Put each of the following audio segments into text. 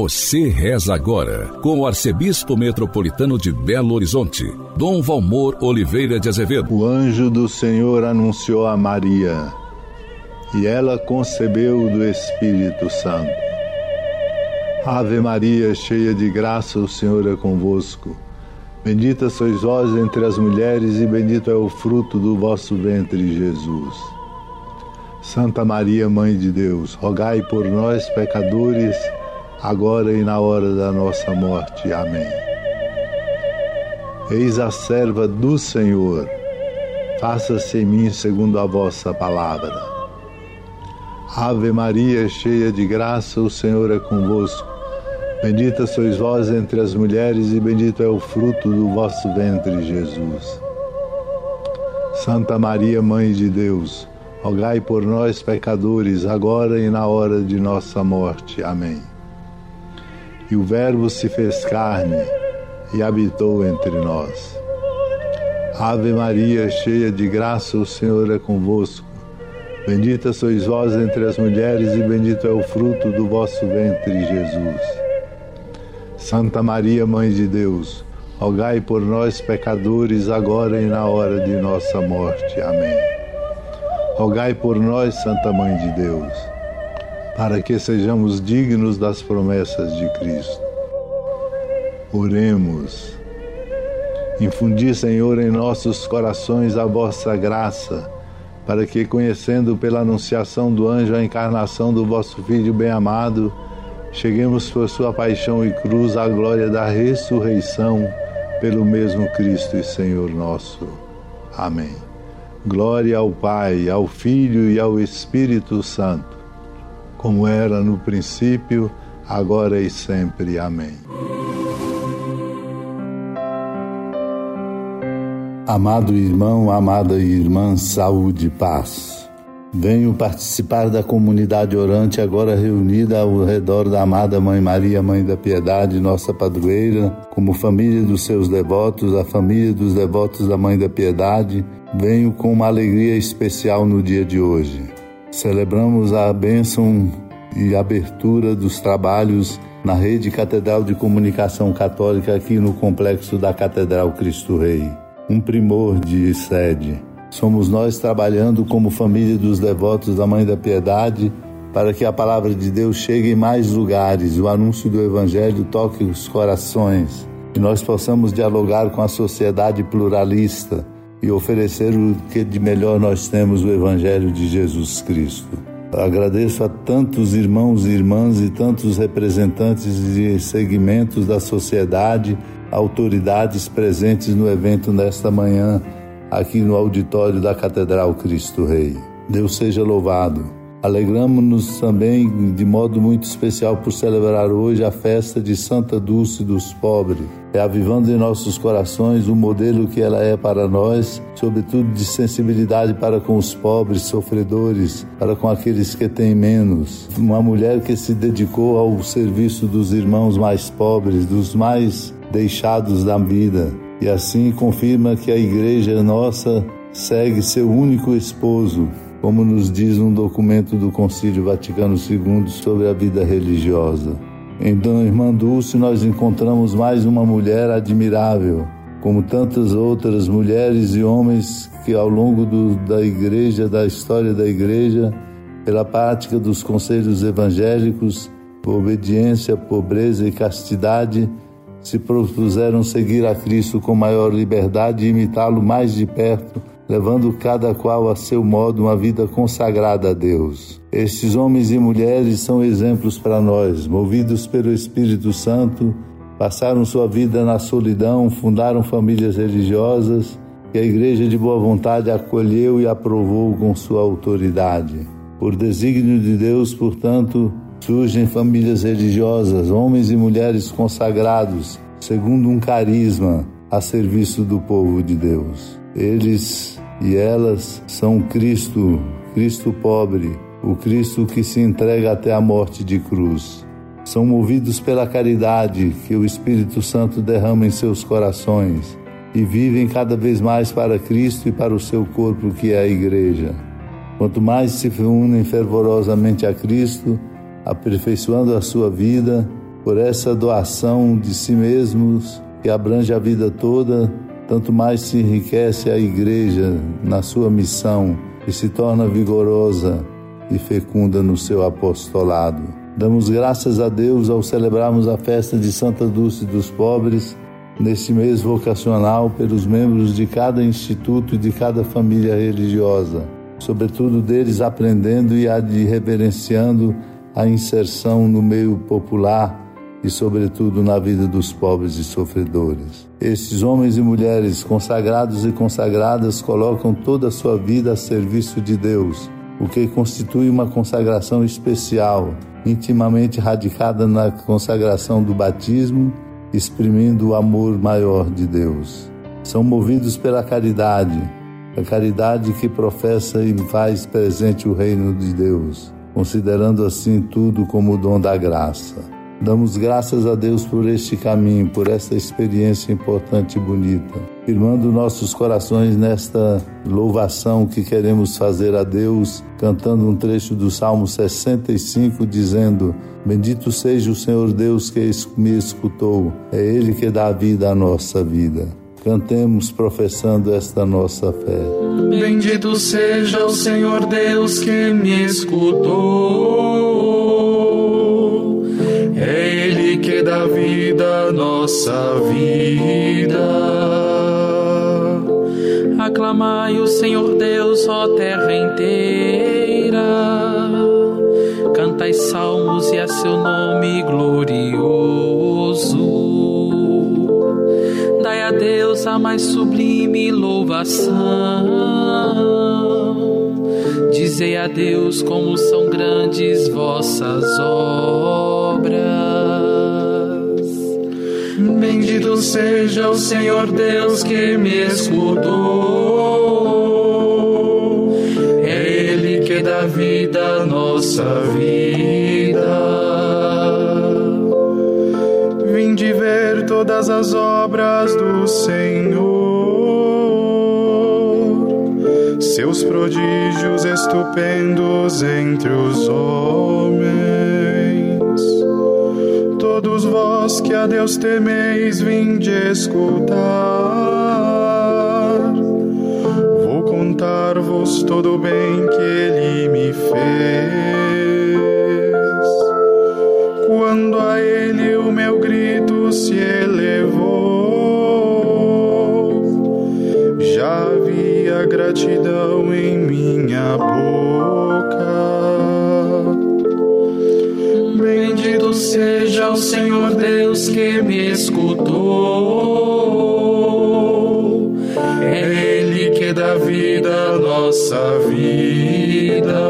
Você reza agora com o arcebispo metropolitano de Belo Horizonte, Dom Valmor Oliveira de Azevedo. O anjo do Senhor anunciou a Maria, e ela concebeu do Espírito Santo. Ave Maria, cheia de graça, o Senhor é convosco. Bendita sois vós entre as mulheres, e bendito é o fruto do vosso ventre, Jesus. Santa Maria, Mãe de Deus, rogai por nós, pecadores, agora e na hora da nossa morte. Amém. Eis a serva do Senhor, faça-se em mim segundo a vossa palavra. Ave Maria, cheia de graça, o Senhor é convosco. Bendita sois vós entre as mulheres, e bendito é o fruto do vosso ventre, Jesus. Santa Maria, Mãe de Deus, rogai por nós, pecadores, agora e na hora de nossa morte. Amém. E o Verbo se fez carne e habitou entre nós. Ave Maria, cheia de graça, o Senhor é convosco. Bendita sois vós entre as mulheres, e bendito é o fruto do vosso ventre, Jesus. Santa Maria, Mãe de Deus, rogai por nós, pecadores, agora e na hora de nossa morte. Amém. Rogai por nós, Santa Mãe de Deus, para que sejamos dignos das promessas de Cristo. Oremos. Infundi, Senhor, em nossos corações a vossa graça, para que, conhecendo pela anunciação do anjo a encarnação do vosso Filho bem-amado, cheguemos por sua paixão e cruz à glória da ressurreição, pelo mesmo Cristo e Senhor nosso. Amém. Glória ao Pai, ao Filho e ao Espírito Santo, como era no princípio, agora e sempre. Amém. Amado irmão, amada irmã, saúde e paz. Venho participar da comunidade orante agora reunida ao redor da amada Mãe Maria, Mãe da Piedade, nossa padroeira, como família dos seus devotos, a família dos devotos da Mãe da Piedade. Venho com uma alegria especial no dia de hoje. Celebramos a bênção e abertura dos trabalhos na Rede Catedral de Comunicação Católica aqui no complexo da Catedral Cristo Rei. Um primor de sede. Somos nós trabalhando como família dos devotos da Mãe da Piedade para que a palavra de Deus chegue em mais lugares, o anúncio do Evangelho toque os corações, e nós possamos dialogar com a sociedade pluralista e oferecer o que de melhor nós temos, o Evangelho de Jesus Cristo. Agradeço a tantos irmãos e irmãs e tantos representantes de segmentos da sociedade, autoridades presentes no evento nesta manhã, aqui no auditório da Catedral Cristo Rei. Deus seja louvado. Alegramos-nos também de modo muito especial por celebrar hoje a festa de Santa Dulce dos Pobres, reavivando em nossos corações o modelo que ela é para nós, sobretudo de sensibilidade para com os pobres, sofredores, para com aqueles que têm menos. Uma mulher que se dedicou ao serviço dos irmãos mais pobres, dos mais deixados da vida, e assim confirma que a Igreja nossa segue seu único esposo, como nos diz um documento do Concílio Vaticano II sobre a vida religiosa. Em Dona Irmã Dulce nós encontramos mais uma mulher admirável, como tantas outras mulheres e homens que ao longo da Igreja, da história da Igreja, pela prática dos conselhos evangélicos, por obediência, pobreza e castidade, se propuseram seguir a Cristo com maior liberdade e imitá-lo mais de perto, levando cada qual a seu modo uma vida consagrada a Deus. Estes homens e mulheres são exemplos para nós, movidos pelo Espírito Santo, passaram sua vida na solidão, fundaram famílias religiosas que a Igreja de Boa Vontade acolheu e aprovou com sua autoridade. Por desígnio de Deus, portanto, surgem famílias religiosas, homens e mulheres consagrados, segundo um carisma a serviço do povo de Deus. Eles e elas são Cristo, Cristo pobre, o Cristo que se entrega até a morte de cruz. São movidos pela caridade que o Espírito Santo derrama em seus corações e vivem cada vez mais para Cristo e para o seu corpo, que é a Igreja. Quanto mais se unem fervorosamente a Cristo, aperfeiçoando a sua vida, por essa doação de si mesmos que abrange a vida toda, tanto mais se enriquece a Igreja na sua missão e se torna vigorosa e fecunda no seu apostolado. Damos graças a Deus ao celebrarmos a festa de Santa Dulce dos Pobres, neste mês vocacional, pelos membros de cada instituto e de cada família religiosa, sobretudo deles aprendendo e reverenciando a inserção no meio popular e, sobretudo, na vida dos pobres e sofredores. Esses homens e mulheres consagrados e consagradas colocam toda a sua vida a serviço de Deus, o que constitui uma consagração especial, intimamente radicada na consagração do batismo, exprimindo o amor maior de Deus. São movidos pela caridade, a caridade que professa e faz presente o reino de Deus, considerando assim tudo como o dom da graça. Damos graças a Deus por este caminho, por esta experiência importante e bonita, firmando nossos corações nesta louvação que queremos fazer a Deus, cantando um trecho do Salmo 65, dizendo: bendito seja o Senhor Deus que me escutou, é Ele que dá vida à nossa vida. Cantemos professando esta nossa fé. Bendito seja o Senhor Deus que me escutou, é Ele que dá vida à nossa vida. Aclamai o Senhor Deus, ó terra inteira, cantai salmos e a seu nome glorioso. Dai a Deus a mais sublime louvação. Dizei a Deus como são grandes vossas obras. Bendito seja o Senhor Deus que me escutou, é Ele que dá vida à nossa vida. Vinde ver todas as obras do Senhor, seus prodígios estupendos entre os homens. Todos vós que a Deus temeis, vinde escutar. Vou contar-vos todo o bem que Ele me fez. Quando a Ele o meu grito se elevou, já havia gratidão em minha boca. Bendito seja o Senhor Deus que me escutou, é Ele que dá vida à nossa vida.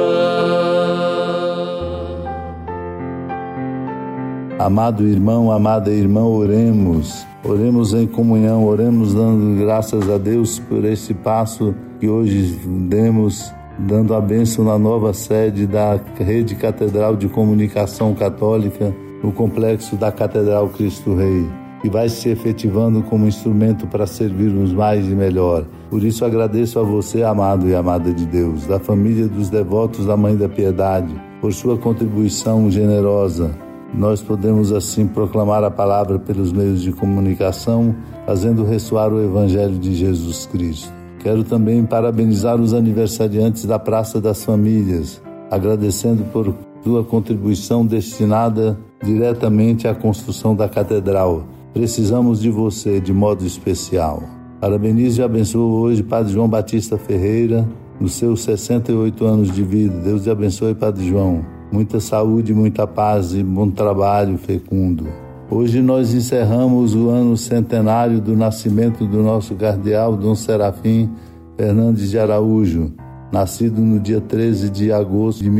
Amado irmão, amada irmã, oremos. Oremos em comunhão, oremos dando graças a Deus por esse passo que hoje demos, dando a bênção na nova sede da Rede Catedral de Comunicação Católica, no complexo da Catedral Cristo Rei, que vai se efetivando como instrumento para servirmos mais e melhor. Por isso agradeço a você, amado e amada de Deus, da família dos devotos da Mãe da Piedade, por sua contribuição generosa. Nós podemos assim proclamar a palavra pelos meios de comunicação, fazendo ressoar o Evangelho de Jesus Cristo. Quero também parabenizar os aniversariantes da Praça das Famílias, agradecendo por sua contribuição destinada diretamente à construção da Catedral. Precisamos de você de modo especial. Parabenizo e abençoo hoje Padre João Batista Ferreira, nos seus 68 anos de vida. Deus te abençoe, Padre João. Muita saúde, muita paz e bom trabalho fecundo. Hoje nós encerramos o ano centenário do nascimento do nosso cardeal Dom Serafim Fernandes de Araújo, nascido no dia 13 de agosto de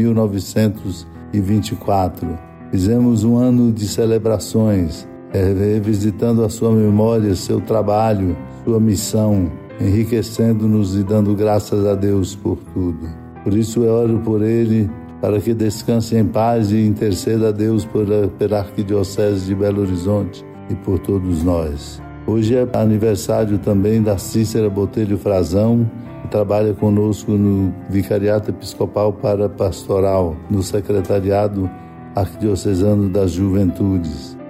1924. Fizemos um ano de celebrações, revisitando a sua memória, seu trabalho, sua missão, enriquecendo-nos e dando graças a Deus por tudo. Por isso eu oro por ele, para que descanse em paz e interceda a Deus pela Arquidiocese de Belo Horizonte e por todos nós. Hoje é aniversário também da Cícera Botelho Frazão, que trabalha conosco no Vicariato Episcopal para Pastoral, no Secretariado Arquidiocesano das Juventudes.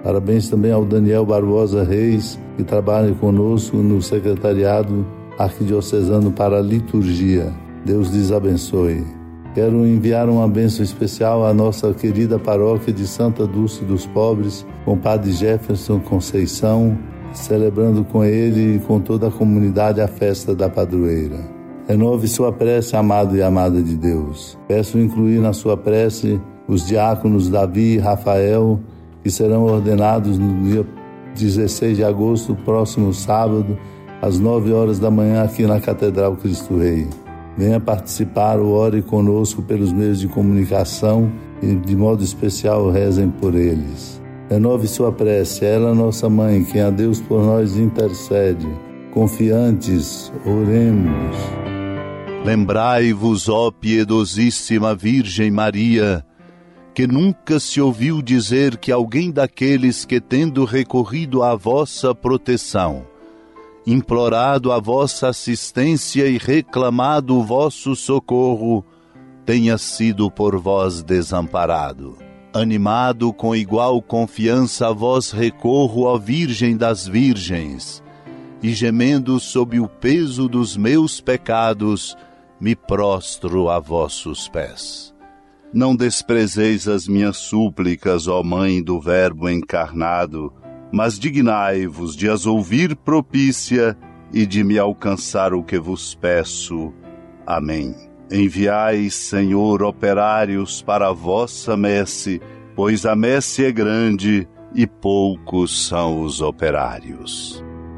Parabéns também ao Daniel Barbosa Reis, que trabalha conosco no secretariado arquidiocesano para a liturgia. Deus lhes abençoe. Quero enviar uma bênção especial à nossa querida paróquia de Santa Dulce dos Pobres, com o Padre Jefferson Conceição, celebrando com ele e com toda a comunidade a festa da padroeira. Renove sua prece, amado e amada de Deus. Peço incluir na sua prece os diáconos Davi e Rafael, que serão ordenados no dia 16 de agosto, próximo sábado, às 9 horas da manhã, aqui na Catedral Cristo Rei. Venha participar, ore conosco pelos meios de comunicação e, de modo especial, rezem por eles. Renove sua prece, ela, nossa mãe, quem a Deus por nós intercede. Confiantes, oremos. Lembrai-vos, ó piedosíssima Virgem Maria, que nunca se ouviu dizer que alguém daqueles que, tendo recorrido à vossa proteção, implorado a vossa assistência e reclamado o vosso socorro, tenha sido por vós desamparado. Animado com igual confiança, a vós recorro, ó Virgem das Virgens, e gemendo sob o peso dos meus pecados, me prostro a vossos pés. Não desprezeis as minhas súplicas, ó Mãe do Verbo encarnado, mas dignai-vos de as ouvir propícia e de me alcançar o que vos peço. Amém. Enviai, Senhor, operários para a vossa messe, pois a messe é grande e poucos são os operários.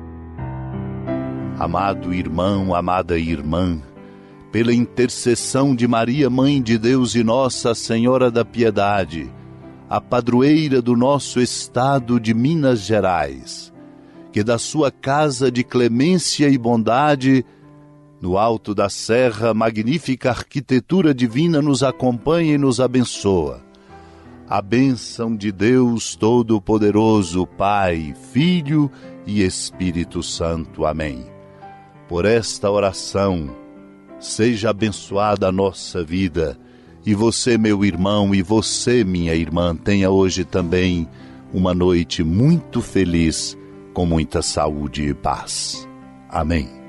Amado irmão, amada irmã, pela intercessão de Maria, Mãe de Deus e Nossa Senhora da Piedade, a padroeira do nosso estado de Minas Gerais, que da sua casa de clemência e bondade, no alto da serra, magnífica arquitetura divina nos acompanha e nos abençoa. A bênção de Deus Todo-Poderoso, Pai, Filho e Espírito Santo. Amém. Por esta oração, seja abençoada a nossa vida, e você, meu irmão, e você, minha irmã, tenha hoje também uma noite muito feliz, com muita saúde e paz. Amém.